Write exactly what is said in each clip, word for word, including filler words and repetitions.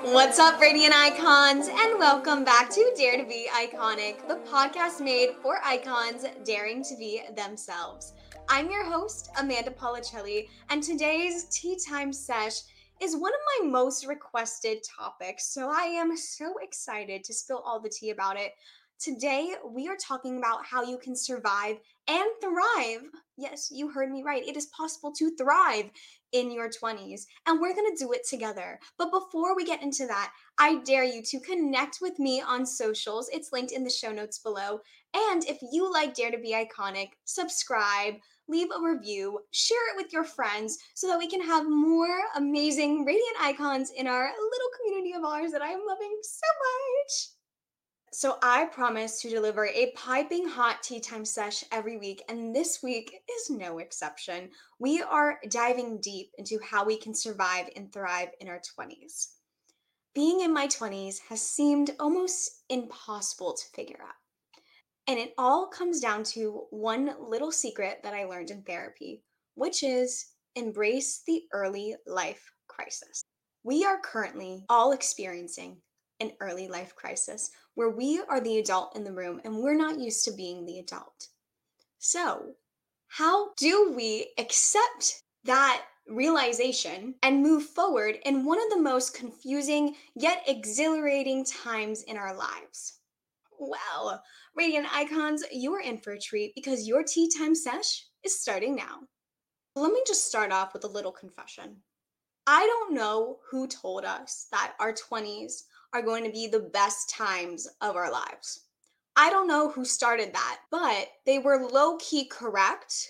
What's up, Radiant Icons, and welcome back to Dare to Be Iconic, the podcast made for icons daring to be themselves. I'm your host, Amanda Policelli, and today's Tea Time Sesh is one of my most requested topics, so I am so excited to spill all the tea about it. Today, we are talking about how you can survive and thrive. Yes, you heard me right. It is possible to thrive in your twenties, and we're going to do it together. But before we get into that, I dare you to connect with me on socials. It's linked in the show notes below. And if you like Dare to Be Iconic, subscribe, leave a review, share it with your friends so that we can have more amazing radiant icons in our little community of ours that I am loving so much. So I promise to deliver a piping hot tea time sesh every week, and this week is no exception. We are diving deep into how we can survive and thrive in our twenties. Being in my twenties has seemed almost impossible to figure out. And it all comes down to one little secret that I learned in therapy, which is embrace the early life crisis. We are currently all experiencing an early life crisis where we are the adult in the room and we're not used to being the adult. So, how do we accept that realization and move forward in one of the most confusing yet exhilarating times in our lives? Well, Radiant Icons, you are in for a treat because your tea time sesh is starting now. Let me just start off with a little confession. I don't know who told us that our twenties are going to be the best times of our lives. I don't know who started that, but they were low-key correct.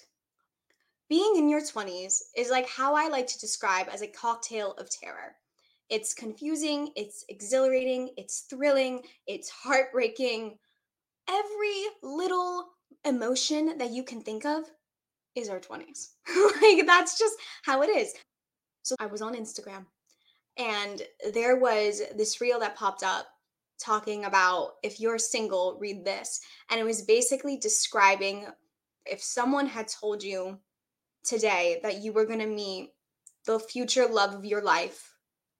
Being in your twenties is like how I like to describe as a cocktail of terror. It's confusing, it's exhilarating, it's thrilling, it's heartbreaking. Every little emotion that you can think of is our twenties. Like, that's just how it is. So I was on Instagram and there was this reel that popped up talking about if you're single, read this. And it was basically describing if someone had told you today that you were going to meet the future love of your life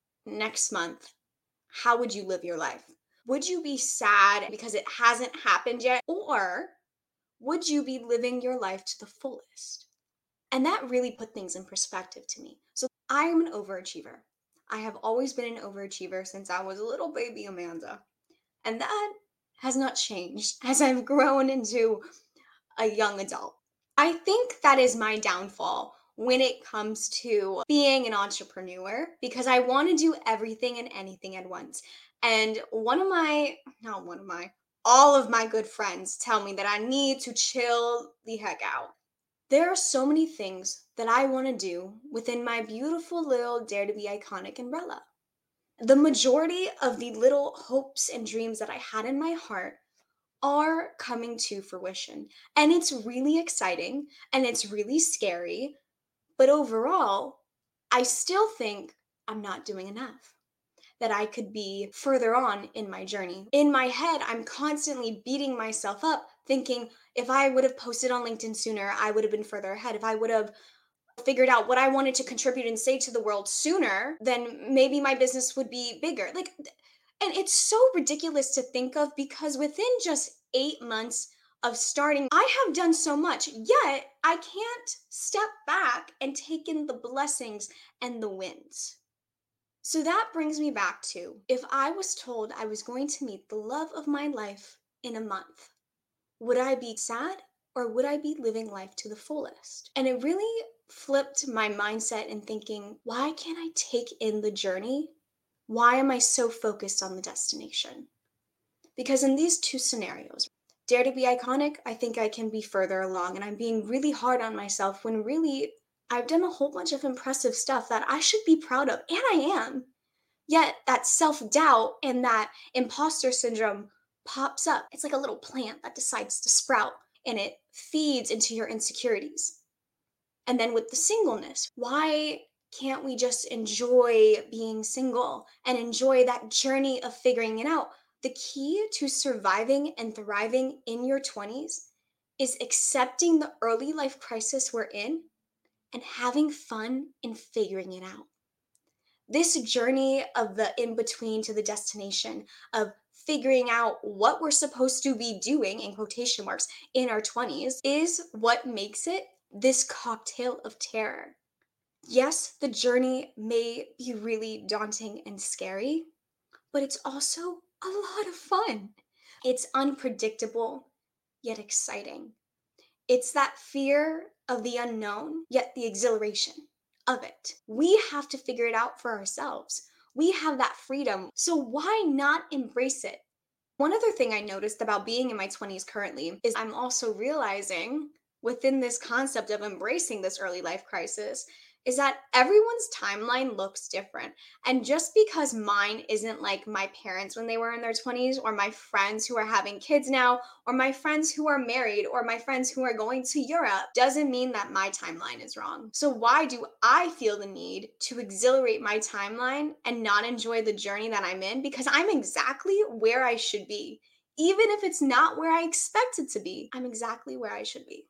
next month, how would you live your life? Would you be sad because it hasn't happened yet? Or would you be living your life to the fullest? And that really put things in perspective to me. So I am an overachiever. I have always been an overachiever since I was a little baby Amanda. And that has not changed as I've grown into a young adult. I think that is my downfall when it comes to being an entrepreneur because I want to do everything and anything at once. And one of my, not one of my, all of my good friends tell me that I need to chill the heck out. There are so many things that I want to do within my beautiful little Dare to Be Iconic umbrella. The majority of the little hopes and dreams that I had in my heart are coming to fruition. And it's really exciting and it's really scary. But overall, I still think I'm not doing enough, that I could be further on in my journey. In my head, I'm constantly beating myself up, thinking if I would have posted on LinkedIn sooner, I would have been further ahead. If I would have figured out what I wanted to contribute and say to the world sooner, then maybe my business would be bigger. Like, and it's so ridiculous to think of because within just eight months of starting, I have done so much, yet I can't step back and take in the blessings and the wins. So that brings me back to if I was told I was going to meet the love of my life in a month, would I be sad or would I be living life to the fullest? And it really flipped my mindset in thinking, why can't I take in the journey? Why am I so focused on the destination? Because in these two scenarios, Dare to Be Iconic, I think I can be further along and I'm being really hard on myself when really I've done a whole bunch of impressive stuff that I should be proud of, and I am. Yet that self-doubt and that imposter syndrome pops up. It's like a little plant that decides to sprout and it feeds into your insecurities. And then with the singleness, why can't we just enjoy being single and enjoy that journey of figuring it out? The key to surviving and thriving in your twenties is accepting the early life crisis we're in and having fun in figuring it out. This journey of the in between to the destination, of figuring out what we're supposed to be doing, in quotation marks, in our twenties, is what makes it this cocktail of terror. Yes, the journey may be really daunting and scary, but it's also a lot of fun. It's unpredictable, yet exciting. It's that fear of the unknown, yet the exhilaration of it. We have to figure it out for ourselves. We have that freedom. So why not embrace it? One other thing I noticed about being in my twenties currently is I'm also realizing within this concept of embracing this early life crisis is that everyone's timeline looks different. And just because mine isn't like my parents when they were in their twenties, or my friends who are having kids now, or my friends who are married, or my friends who are going to Europe, doesn't mean that my timeline is wrong. So why do I feel the need to exhilarate my timeline and not enjoy the journey that I'm in? Because I'm exactly where I should be. Even if it's not where I expect it to be, I'm exactly where I should be.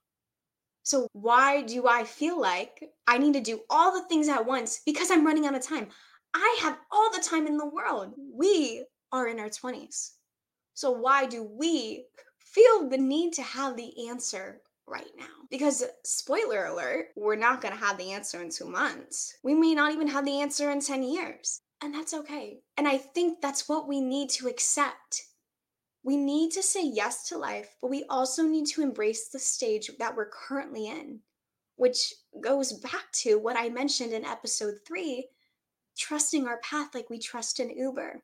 So why do I feel like I need to do all the things at once because I'm running out of time? I have all the time in the world. We are in our twenties. So why do we feel the need to have the answer right now? Because spoiler alert, we're not going to have the answer in two months. We may not even have the answer in ten years. And that's okay. And I think that's what we need to accept. We need to say yes to life, but we also need to embrace the stage that we're currently in, which goes back to what I mentioned in episode three, trusting our path like we trust an Uber.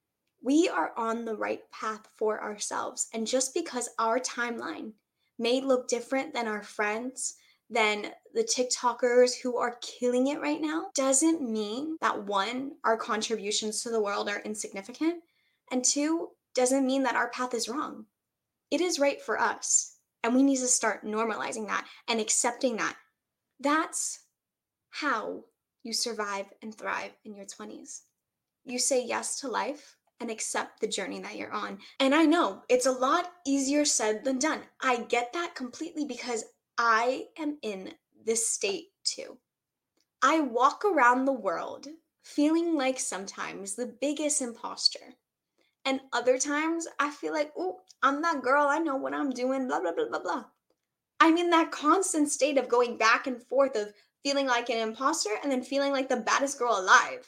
We are on the right path for ourselves. And just because our timeline may look different than our friends, than the TikTokers who are killing it right now, doesn't mean that one, our contributions to the world are insignificant, and two, doesn't mean that our path is wrong. It is right for us. And we need to start normalizing that and accepting that. That's how you survive and thrive in your twenties. You say yes to life and accept the journey that you're on. And I know it's a lot easier said than done. I get that completely because I am in this state too. I walk around the world feeling like sometimes the biggest imposter. And other times I feel like, oh, I'm that girl. I know what I'm doing, blah, blah, blah, blah, blah. I'm in that constant state of going back and forth of feeling like an imposter and then feeling like the baddest girl alive.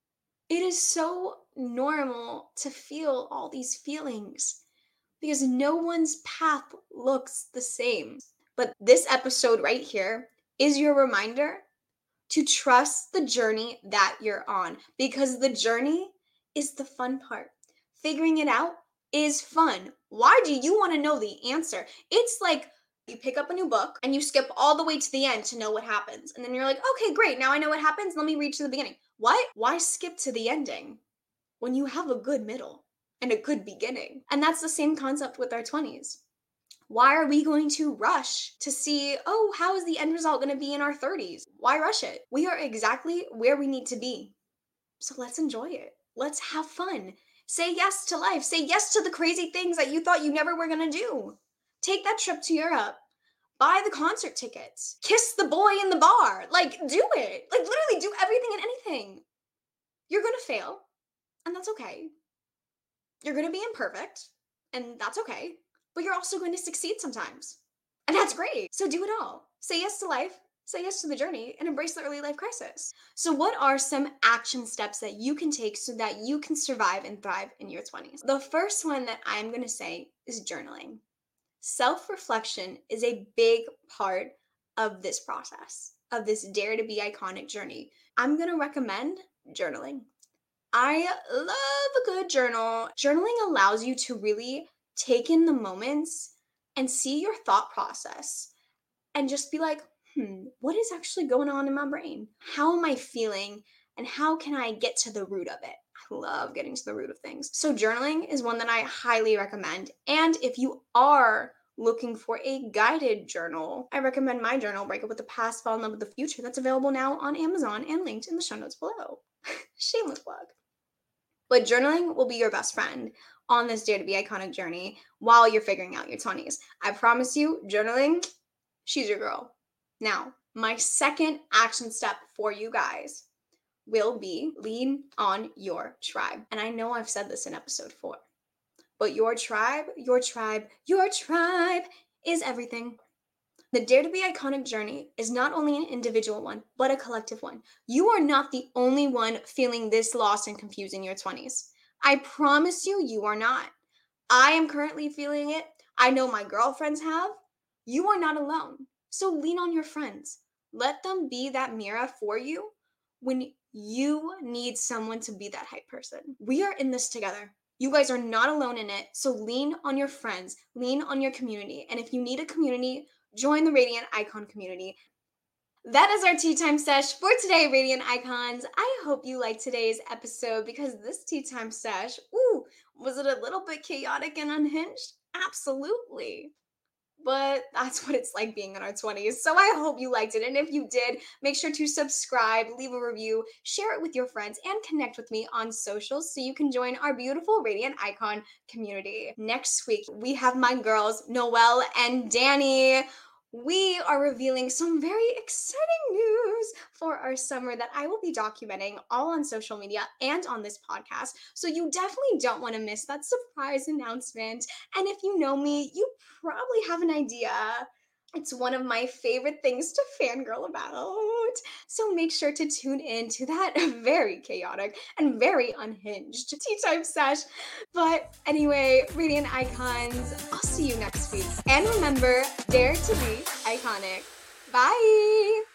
It is so normal to feel all these feelings because no one's path looks the same. But this episode right here is your reminder to trust the journey that you're on, because the journey is the fun part. Figuring it out is fun. Why do you want to know the answer? It's like you pick up a new book and you skip all the way to the end to know what happens. And then you're like, okay, great. Now I know what happens. Let me read to the beginning. What? Why skip to the ending when you have a good middle and a good beginning? And that's the same concept with our twenties. Why are we going to rush to see, oh, how is the end result going to be in our thirties? Why rush it? We are exactly where we need to be. So let's enjoy it. Let's have fun. Say yes to life. Say yes to the crazy things that you thought you never were going to do. Take that trip to Europe. Buy the concert tickets. Kiss the boy in the bar. Like, do it. Like, literally do everything and anything. You're going to fail, and that's okay. You're going to be imperfect, and that's okay. But you're also going to succeed sometimes. And that's great. So do it all. Say yes to life, say yes to the journey, and embrace the early life crisis. So what are some action steps that you can take so that you can survive and thrive in your twenties? The first one that I'm going to say is journaling. Self-reflection is a big part of this process, of this Dare to Be Iconic journey. I'm going to recommend journaling. I love a good journal. Journaling allows you to really take in the moments and see your thought process and just be like, hmm, what is actually going on in my brain? How am I feeling? And how can I get to the root of it? I love getting to the root of things. So journaling is one that I highly recommend. And if you are looking for a guided journal, I recommend my journal, Break Up with the Past, Fall in Love with the Future. That's available now on Amazon and linked in the show notes below. Shameless plug. But journaling will be your best friend on this Dare to Be Iconic journey while you're figuring out your twenties. I promise you, journaling, she's your girl. Now, my second action step for you guys, will be lean on your tribe. And I know I've said this in episode four, but your tribe, your tribe, your tribe is everything. The Dare to Be Iconic journey is not only an individual one, but a collective one. You are not the only one feeling this lost and confused in your twenties. I promise you, you are not. I am currently feeling it. I know my girlfriends have. You are not alone. So lean on your friends. Let them be that mirror for you when you need someone to be that hype person. We are in this together. You guys are not alone in it. So lean on your friends, lean on your community. And if you need a community, join the Radiant Icon community. That is our tea time sesh for today, Radiant Icons. I hope you liked today's episode because this tea time sesh, ooh, was it a little bit chaotic and unhinged? Absolutely. But that's what it's like being in our twenties. So I hope you liked it. And if you did, make sure to subscribe, leave a review, share it with your friends, and connect with me on socials so you can join our beautiful Radiant Icon community. Next week, we have my girls, Noelle and Danny. We are revealing some very exciting news for our summer that I will be documenting all on social media and on this podcast. So you definitely don't want to miss that surprise announcement. And if you know me, you probably have an idea. It's one of my favorite things to fangirl about. So make sure to tune in to that very chaotic and very unhinged tea time sesh. But anyway, Radiant Icons, I'll see you next week. And remember, dare to be iconic. Bye!